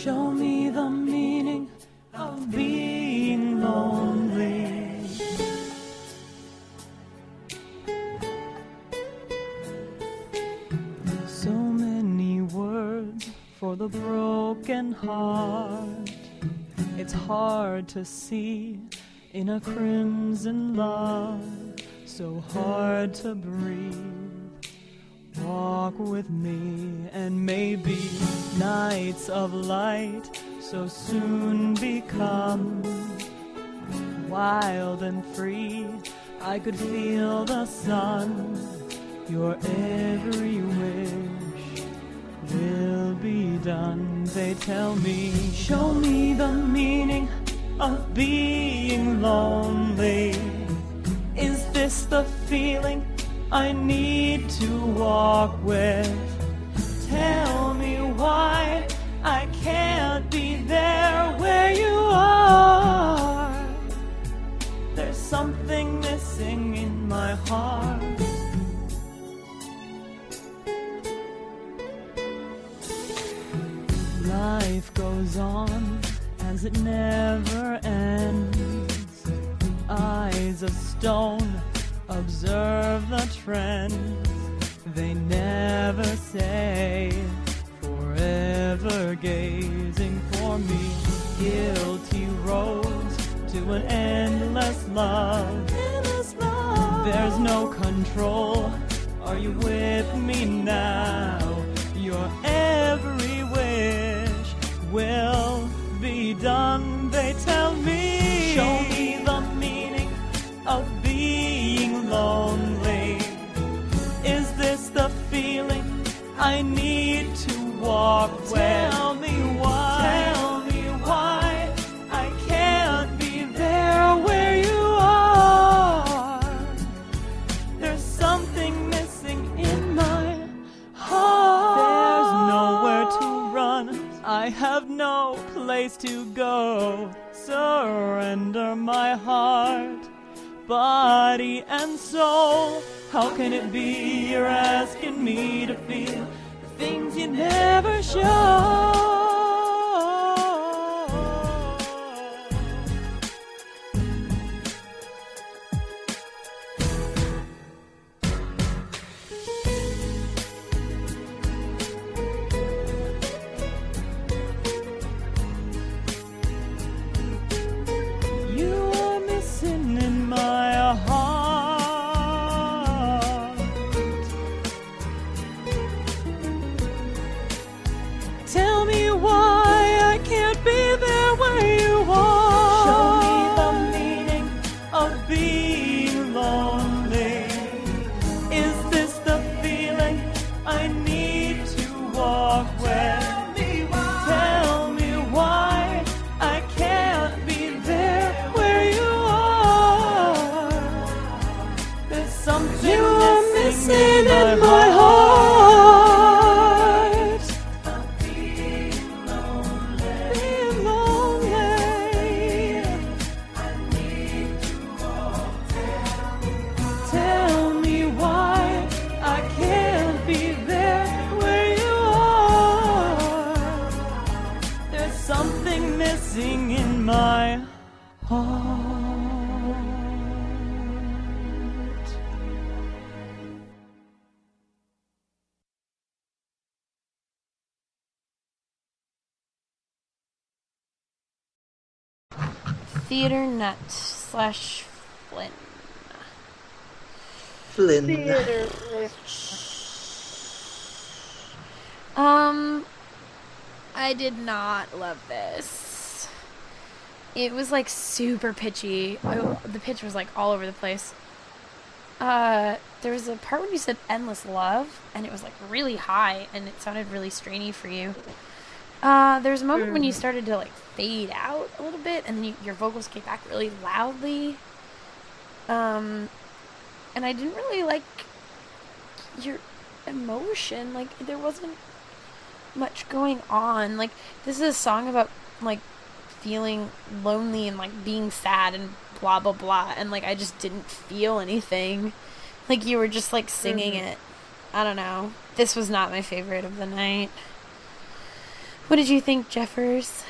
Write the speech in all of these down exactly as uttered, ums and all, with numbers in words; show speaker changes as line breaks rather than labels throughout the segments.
Show me the meaning of being lonely. So many words for the broken heart. It's hard to see in a crimson love, so hard to breathe. Walk with me, and maybe nights of light so soon become wild and free. I could feel the sun. Your every wish will be done. They tell me, show me the meaning of being lonely. Is this the feeling I need to walk with? Tell me why I can't be there where you are. There's something missing in my heart. Life goes on as it never ends. Eyes of stone observe the trends. They never say, forever gazing for me. Guilty roads to an endless love. Endless love. There's no control. Are you with me now? Your every wish will be done. They tell me, show me the meaning of being lonely. Is this the feeling I need to walk with? Tell me why. Tell me why I can't be there where you are. There's something missing in my heart. There's nowhere to run. I have no place to go. Surrender my heart, body and soul. How can it be you're asking me to feel the things you never show?
Theater nut slash Flynn.
Flynn.
Theater.
Um, I did not love this. It was like super pitchy. Oh, the pitch was like all over the place. Uh, there was a part when you said endless love, and it was like really high, and it sounded really strainy for you. Uh, there was a moment mm. when you started to like fade out a little bit, and then you, your vocals came back really loudly. Um, and I didn't really like your emotion. Like, there wasn't much going on. Like, this is a song about like feeling lonely and like being sad and blah blah blah, and like I just didn't feel anything. Like, you were just like singing mm-hmm. it. I don't know. This was not my favorite of the night. What did you think, Jeffers?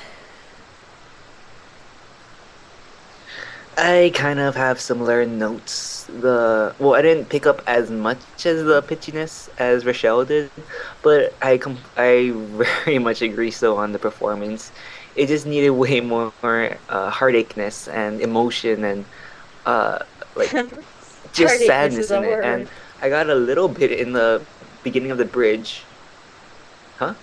I kind of have similar notes. The well, I didn't pick up as much as the pitchiness as Rochelle did, but I com- I very much agree so on the performance. It just needed way more uh, heartache'ness and emotion and uh, like just
Heartache
sadness
is a
in it.
word.
And I got a little bit in the beginning of the bridge. Huh?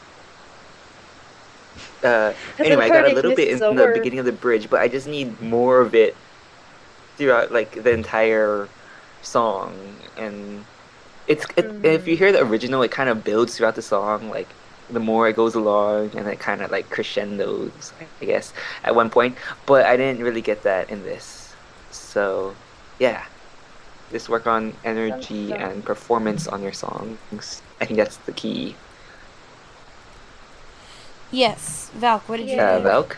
Uh,
I
anyway, I got a
heartache
little bit in
is a
the
word.
beginning of the bridge, but I just need more of it throughout like the entire song. And it's it,
Mm-hmm.
if you hear the original, it kind of builds throughout the song. Like the more it goes along, and it kind of like crescendos, I guess, at one point. But I didn't really get that in this. So, yeah, just work on energy
Dun, dun.
and performance on your songs. I think that's the key.
Yes, Valk, what did you
Uh,
think?
Valk?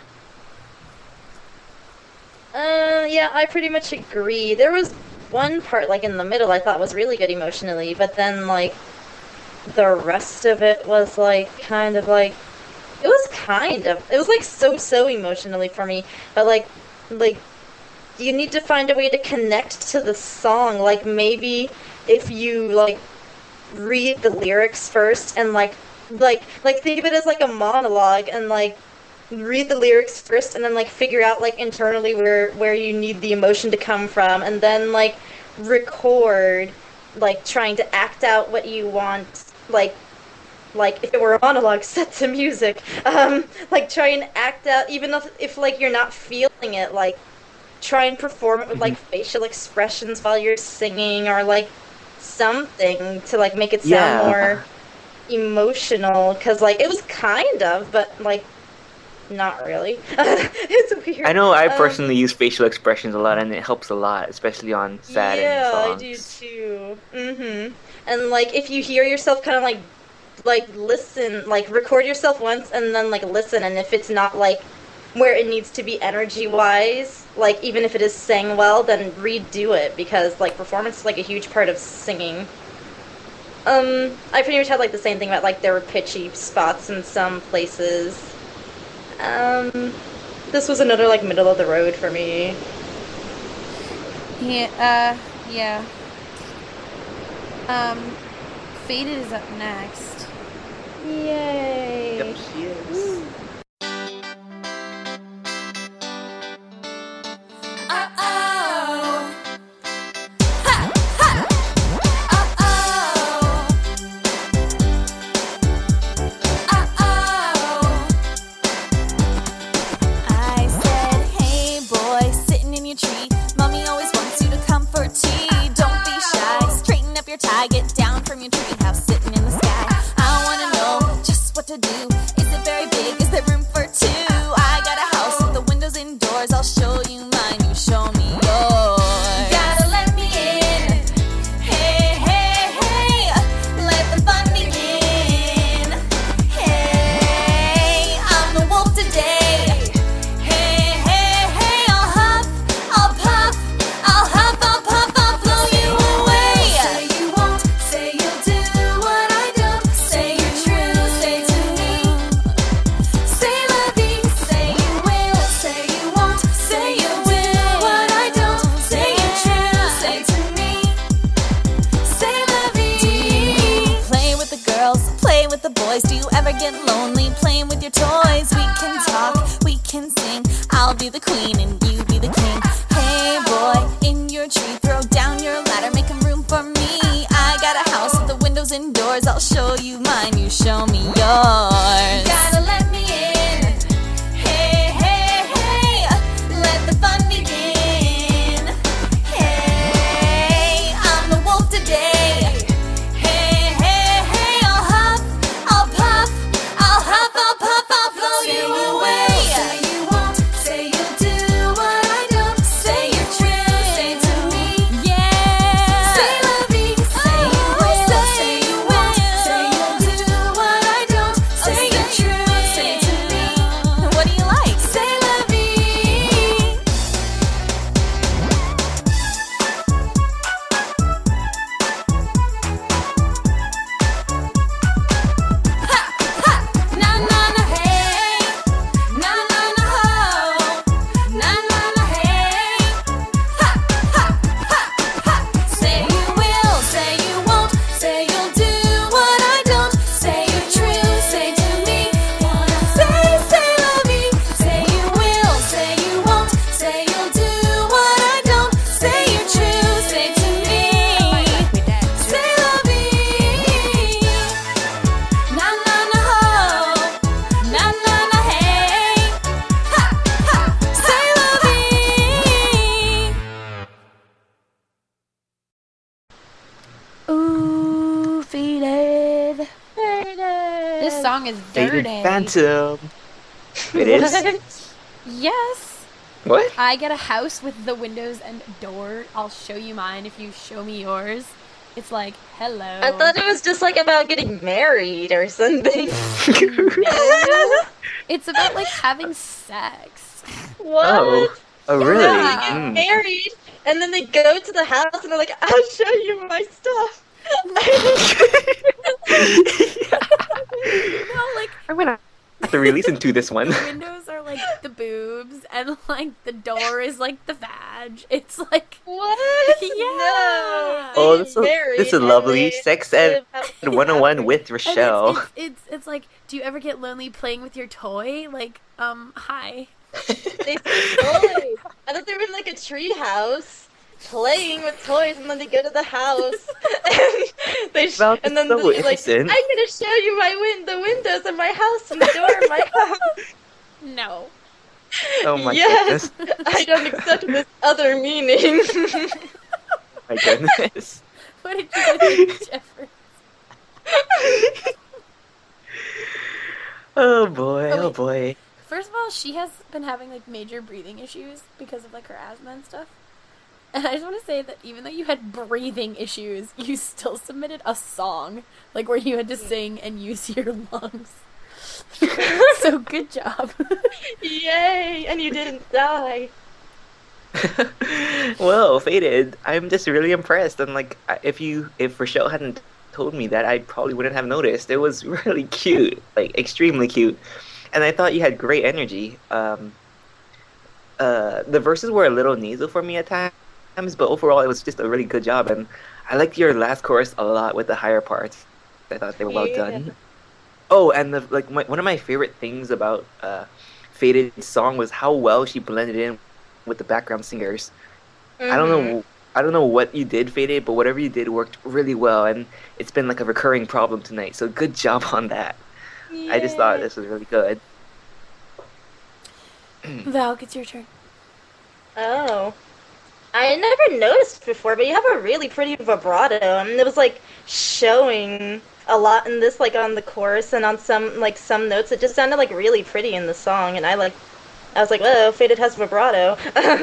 Uh, yeah, I pretty much agree. There was one part, like, in the middle I thought was really good emotionally, but then, like, the rest of it was, like, kind of, like, it was kind of, it was, like, so-so emotionally for me, but, like, like, you need to find a way to connect to the song, like, maybe if you, like, read the lyrics first and, like, like, like, think of it as, like, a monologue, and, like, read the lyrics first and then like figure out like internally where where you need the emotion to come from, and then like record like trying to act out what you want, like like if it were a monologue set to music, um like try and act out, even if, if like you're not feeling it, like try and perform it with like facial expressions while you're singing, or like something to like make it sound
Yeah.
more emotional, because like it was kind of, but like not really. It's weird.
I know I
Um,
personally use facial expressions a lot, and it helps a lot, especially on sad
yeah,
songs.
I do too. Mhm. And like if you hear yourself kind of like like listen, like record yourself once and then like listen, and if it's not like where it needs to be energy wise, like even if it is sang well, then redo it, because like performance is like a huge part of singing. Um, I pretty much had like the same thing about like there were pitchy spots in some places. Um, this was another like middle of the road for me.
Yeah, uh, yeah. Um, Faded is up next.
Yay!
Yep, she is.
Uh-oh. Ha, ha. Uh-oh. Uh-oh. I said, hey boy, sitting in your tree. Mommy always wants you to come for tea. Don't be shy, straighten up your tie. Get down from your treehouse, sitting in the sky. I wanna know just what to do. Is it very big? Is there room for two? I got a house with the windows indoors. I'll show you mine, you show me yours. Gotta let me in. Hey, hey, hey, let the fun begin. Hey, I'm the wolf today. Hey, hey, hey, I'll huff, I'll puff, I'll huff, I'll puff, I'll blow you away. Say you won't, say you'll do what I don't. Say you're true, say to me. Say la vie, say you will, say you won't, say you'll do what I don't. Say you're true, say to me. Say la vie. Play with the girls, play with the boys. Do you ever get lonely playing with your toys? We can talk, we can sing. I'll be the queen and you be the king. Hey boy, in your tree, throw down your ladder, make room for me. I got a house with the windows indoors. I'll show you mine, you show me yours. Gotta let me in. Hey, hey, hey, let the fun begin. Hey, I'm the wolf today. Hey, hey, hey, I'll huff, I'll puff, I'll huff, I'll puff, I'll blow you away. Say you won't, say you'll do what I don't. Say you're true, say to me. Yeah. Say la vie, say you will, say you won't, say you'll do what I don't. Say
song is
Faded
dirty.
Phantom. It is?
What?
Yes.
What?
I get a house with the windows and door. I'll show you mine if you show me yours. It's like, hello.
I thought it was just like about getting married or something.
No. It's about like having sex.
What?
Oh. Oh,
Yeah,
really?
they get
Mm.
married, and then they go to the house, and they're like, "I'll show you my stuff."
No, like
I'm gonna have to re-listen to this one.
the windows are like the boobs, and like the door is like the vag. It's like
What?
Yeah.
No.
Oh,
They
this is,
married
this is
and
lovely.
they
Sex Ed
live happily
one oh one
ever
with
and
Rochelle.
it's, it's it's it's like, do you ever get lonely playing with your toy? Like, um, hi.
They say toys. I thought they were in like a tree house playing with toys, and then they go to the house and they sh-
Well,
and then
so
they're like,
innocent.
"I'm gonna show you my win- the windows of my house and the door of my house."
No.
Oh my
Yes,
goodness.
I don't accept this other meaning.
My goodness.
What did you think, Jeffrey?
Oh boy,
Oh,
oh
wait.
boy.
First of all, she has been having like major breathing issues because of like her asthma and stuff. And I just want to say that even though you had breathing issues, you still submitted a song, like where you had to sing and use your lungs. So good job.
Yay! And you didn't die.
Well, Faded, I'm just really impressed. And like, I- if you, if Rochelle hadn't told me that, I probably wouldn't have noticed. It was really cute, like extremely cute. And I thought you had great energy. Um, uh, the verses were a little nasal for me at times, but overall it was just a really good job. And I liked your last chorus a lot with the higher parts. I thought they were well
Yeah.
done. Oh, and the like, my, one of my favorite things about uh, Faded's song was how well she blended in with the background singers. I don't
Mhm.
know. I don't know what you did, Faded, but whatever you did worked really well, and it's been like a recurring problem tonight. So good job on that. I just thought
Yay.
this was really good.
Val, it's your turn.
Oh. I never noticed before, but you have a really pretty vibrato, and it was like showing a lot in this, like on the chorus and on some like some notes. It just sounded like really pretty in the song, and I like, I was like, "Whoa, Faded has vibrato."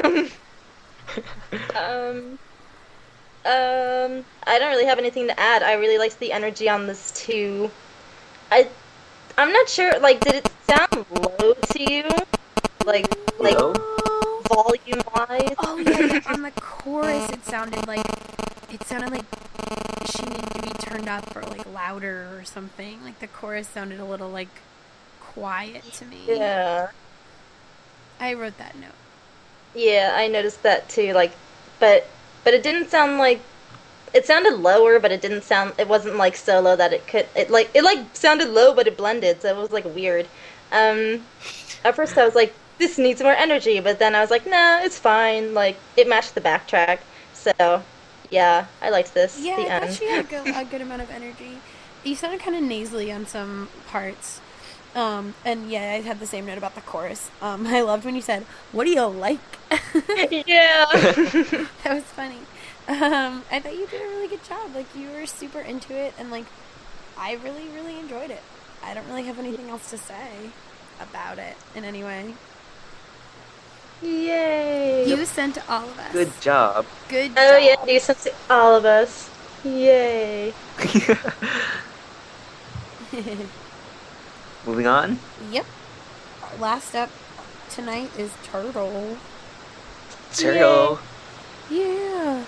um, um, I don't really have anything to add. I really liked the energy on this too. I, I'm not sure. Like, did it sound low to you? Like, like
Hello?
volume wise?
Oh yeah, yeah, on the chorus it sounded like it sounded like she needed to be turned up or like louder or something. Like the chorus sounded a little like quiet to me.
Yeah.
I wrote that note.
Yeah, I noticed that too. Like, but but it didn't sound like it sounded lower, but it didn't sound. It wasn't like so low that it could. It like it like sounded low, but it blended, so it was like weird. Um, at first I was like, this needs more energy, but then I was like, nah, it's fine. Like it matched the backtrack, so yeah, I liked this.
Yeah,
the
I
end.
thought she had a good, a good amount of energy. You sounded kind of nasally on some parts. Um, and yeah, I had the same note about the chorus. Um, I loved when you said, "What do you like?"
Yeah.
That was funny. Um, I thought you did a really good job. Like, you were super into it, and, like, I really, really enjoyed it. I don't really have anything else to say about it in any way.
Yay.
You sent to all of us.
Good job.
Good
Oh
job.
yeah, you sent to all of us. Yay.
Moving on.
Yep. Last up tonight is Turtle.
Turtle.
Yeah.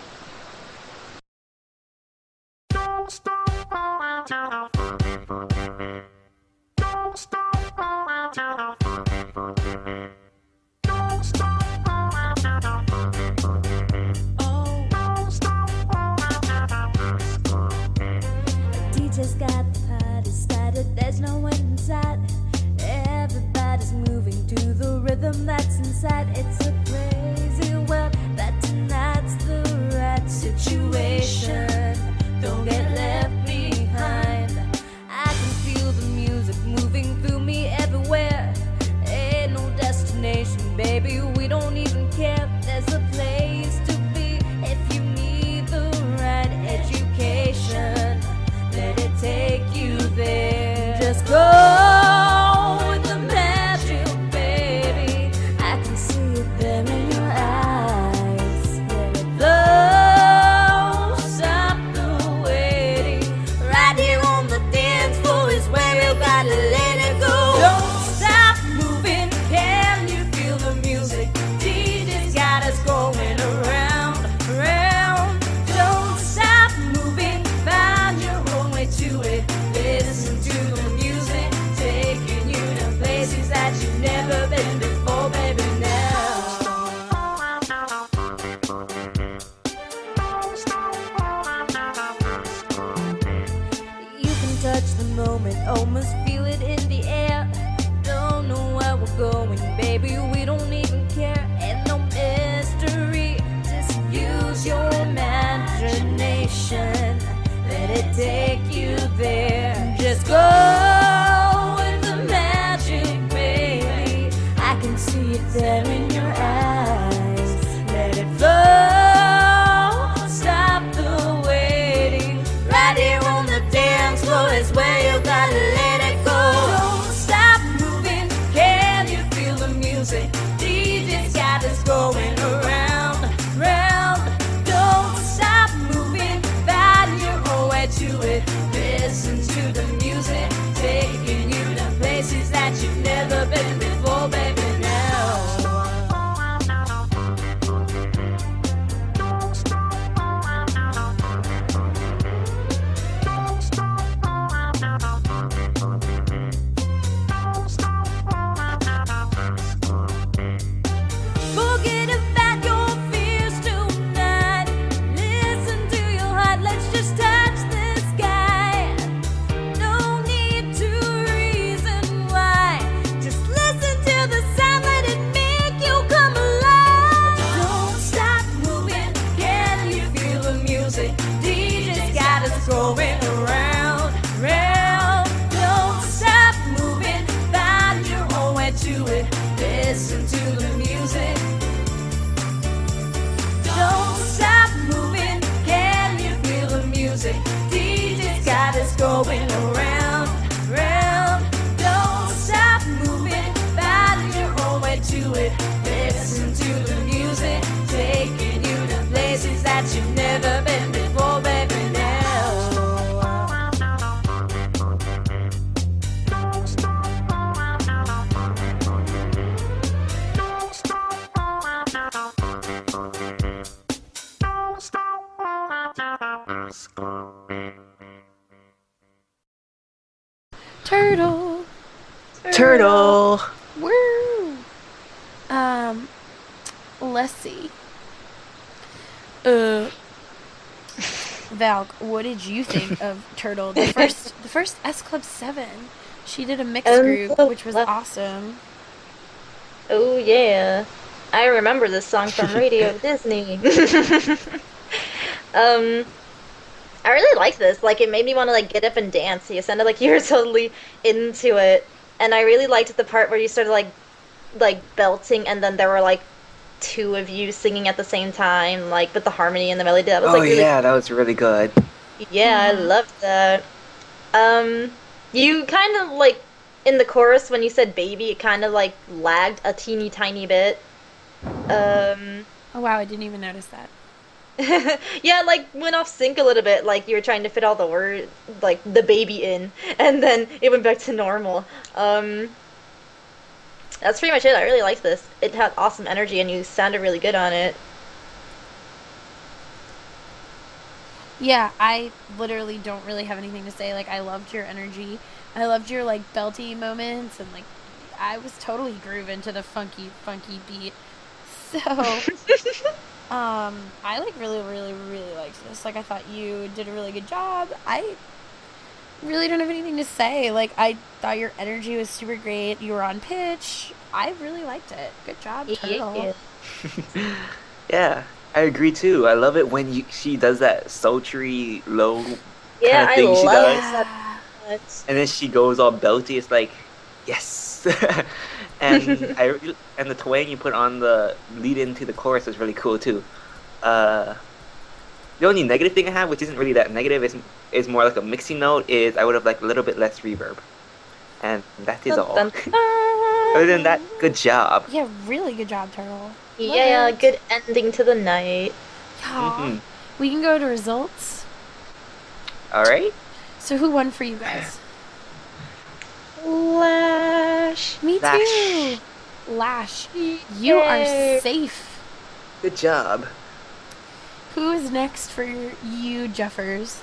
D J's got the party started, there's no one inside. Everybody's moving to the rhythm that's inside. It's a crazy world, but tonight's the right situation. Don't get left behind. I can feel the music moving through me everywhere. Ain't no destination, baby, we don't even care. There's a place to be if you need the right education. Let it take you there. Just moment, almost feel it in the air. Don't know where we're going, baby, we don't even care. And no mystery, just use your imagination. Let it take you there. Just go with the magic, baby. I can see it there in your eyes. Let it flow, stop the waiting. Right here on the dance floor is where you gotta let it go. Don't stop moving, can you feel the music? D J's got us going around, round. Don't stop moving, find your own way to it. Listen to the music, taking you to places that you've never been before, baby, now. Forget about your fears tonight. Listen to your heart, let's just touch the sky. No need to reason why. Just listen to the sound, let it make you come alive. Don't stop moving, can you feel the music? D J's got us going around, round. Don't stop moving, find your own way to it. Listen to the music. Don't stop moving, can you feel the music? D J's got us going around, round. Don't stop moving, find your own way to it. Listen to the music, taking you to places that you've never been before, baby, now.
Turtle.
Turtle.
Woo. Um, let's see. Uh, Val, what did you think of Turtle? The first, the first S Club seven. She did a mixed
Um,
group,
so
which was
love-
awesome.
Oh yeah, I remember this song from Radio Disney. um, I really liked this. Like, it made me want to like get up and dance. You sounded like you were totally into it, and I really liked the part where you started like, like belting, and then there were like two of you singing at the same time, like with the harmony and the melody. That was
Oh
like really
yeah, that was really good.
Yeah, I loved that. Um, you kind of like in the chorus when you said baby, it kind of like lagged a teeny tiny bit. Um,
Oh wow, I didn't even notice that.
yeah, like went off sync a little bit, like you were trying to fit all the word, like the baby in, and then it went back to normal. Um, that's pretty much it. I really liked this. It had awesome energy, and you sounded really good on it.
Yeah, I literally don't really have anything to say. Like, I loved your energy. I loved your, like, belty moments. And, like, I was totally grooving to the funky, funky beat. So, um, I, like, really, really, really liked this. Like, I thought you did a really good job. I really don't have anything to say. Like, I thought your energy was super great. You were on pitch. I really liked it. Good job, Turtle.
Yeah.
Yeah, I agree too. I love it when you, she does that sultry low
Yeah,
kind of
I
thing she
love
does,
that much.
and then she goes all belty. It's like, yes. and I re- and the twang you put on the lead into the chorus is really cool too. Uh, the only negative thing I have, which isn't really that negative, is is more like a mixing note. Is I would have liked a little bit less reverb, and that is all.
Dun, dun, dun.
Other than that, good job.
Yeah, really good job, Turtle. Love
Yeah,
it.
good ending to the night.
Yeah.
Mhm.
We can go to results.
All right.
So who won for you guys?
Lash.
Me
Lash.
too. Lash. You are
Yay.
safe.
Good job.
Who is next for you, Jeffers?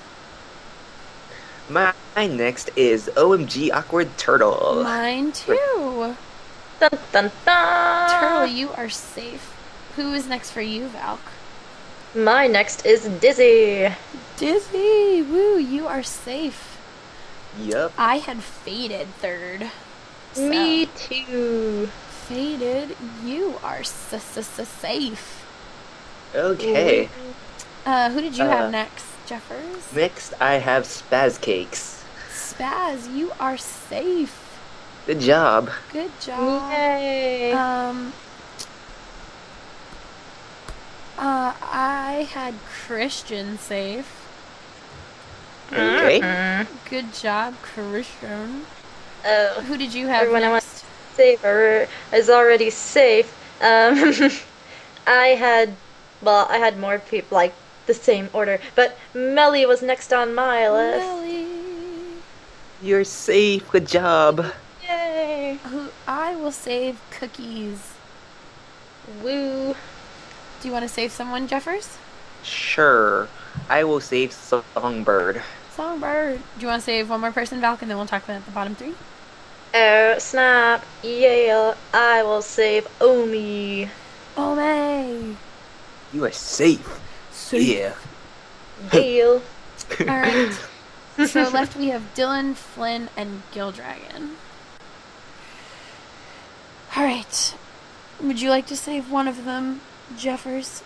My next is O M G Awkward Turtle.
Mine too.
Dun, dun, dun.
Turtle, you are safe. Who is next for you, Valk?
My next is Dizzy.
Dizzy. Woo, you are safe.
Yup.
I had Faded third. So,
Me too.
Faded, you are s- s- s- safe.
Okay.
Uh, who did you
Uh,
have next, Jeffers?
Next, I have Spaz Cakes.
Spaz, you are safe.
Good job.
Good job.
Yay.
Um, uh, I had Christian safe.
Okay.
Mm.
Good job, Christian.
Oh,
Who did you have
Everyone I
next?
safe or is already safe. Um, I had, well, I had more people like the same order, but Melly was next on my list.
Lily.
You're safe. Good job.
Yay.
Who I will save Cookies.
Woo.
Do you want to save someone, Jeffers?
Sure. I will save Songbird.
Songbird. Do you want to save one more person, Valk, and then we'll talk about the bottom three?
Oh, snap. Yeah, I will save Omi.
Oh, May.
You are safe. Yeah.
Deal.
All right. So left we have Dylan, Flynn, and Gildragon. All right. Would you like to save one of them, Jeffers?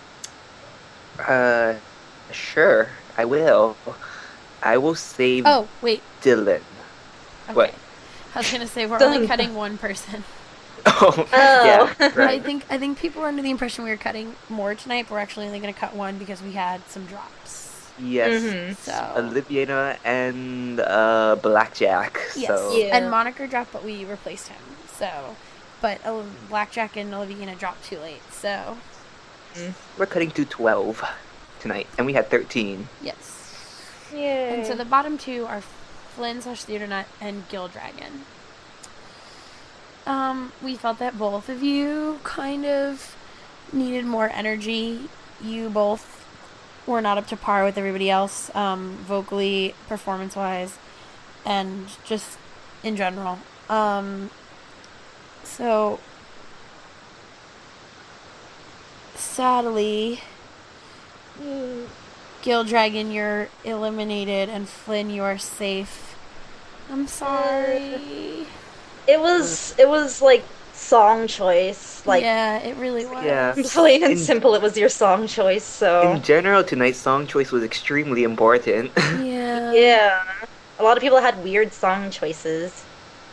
Uh, sure. I will. I will save
Oh, wait.
Dylan.
Okay.
What?
I was gonna say we're
Dun.
only cutting one person.
Oh,
Oh.
yeah.
I
Right.
think I think people were under the impression we were cutting more tonight, but we're actually only gonna cut one because we had some drops.
Yes.
Mhm.
So
Oliviana and uh, Blackjack.
yes,
So
Yeah.
and Moniker dropped, but we replaced him. So, but uh, Blackjack and Oliviana dropped too late. So
we're cutting to twelve tonight, and we had thirteen.
yes.
Yay.
And so the bottom two are Flynn slash Theater Nut and Gildragon. Um, we felt that both of you kind of needed more energy. You both were not up to par with everybody else, um, vocally, performance wise, and just in general. Um, so sadly,
Mm.
Gildragon, you're eliminated, and Flynn, you are safe. I'm sorry.
It was, it was like song choice. Like,
yeah, it really was.
Yeah.
plain and
In-
simple, it was your song choice, so.
In general, tonight's song choice was extremely important.
Yeah.
Yeah. A lot of people had weird song choices.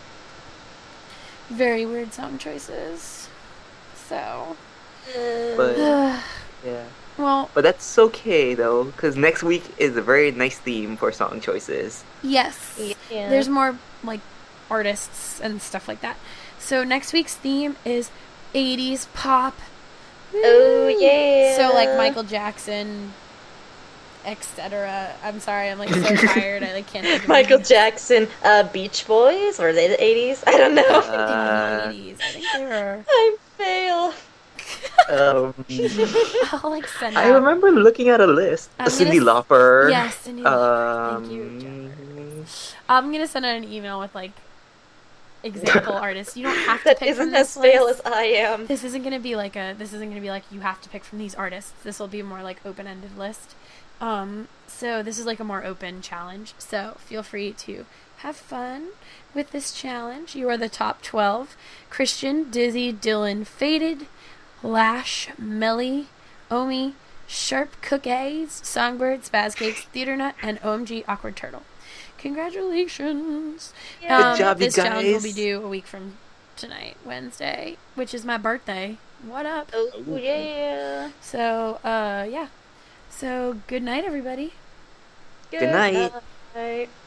Very weird song choices. So.
But
well,
yeah. But that's okay though, because next week is a very nice theme for song choices.
yes.
Yeah.
There's more, like, artists and stuff like that. So next week's theme is eighties pop.
Oh,
Woo!
yeah.
So, like, Michael Jackson, et cetera. I'm sorry, I'm, like, so tired. I, like, can't think of
Michael
names.
Jackson, uh, Beach Boys? Were they the eighties? I don't know.
I think they were in
Uh,
the eighties. I think they were.
I fail.
Um,
I'll, like, send
I
out.
remember looking at a list.
I'm
Cindy
gonna s-
Lauper.
Yes, Cindy Lauper.
Um,
Thank you, Jennifer. I'm gonna send out an email with, like, example artists. You don't have to
That
pick from
isn't
this
as fail
list.
as I am.
This isn't gonna be like a. This isn't gonna be like you have to pick from these artists. This will be more like open-ended list. Um, so this is like a more open challenge. So feel free to have fun with this challenge. You are the top twelve: Christian, Dizzy, Dylan, Faded, Lash, Melly, Omi, Sharp Cookies, Songbird, Spaz Cakes, Theater Nut, and O M G Awkward Turtle. Congratulations!
Yeah.
Um,
Good job, you
this challenge will
guys.
be due a week from tonight, Wednesday, which is my birthday. What up?
Oh, yeah.
So, uh, yeah. So, good night, everybody.
Good night.
night.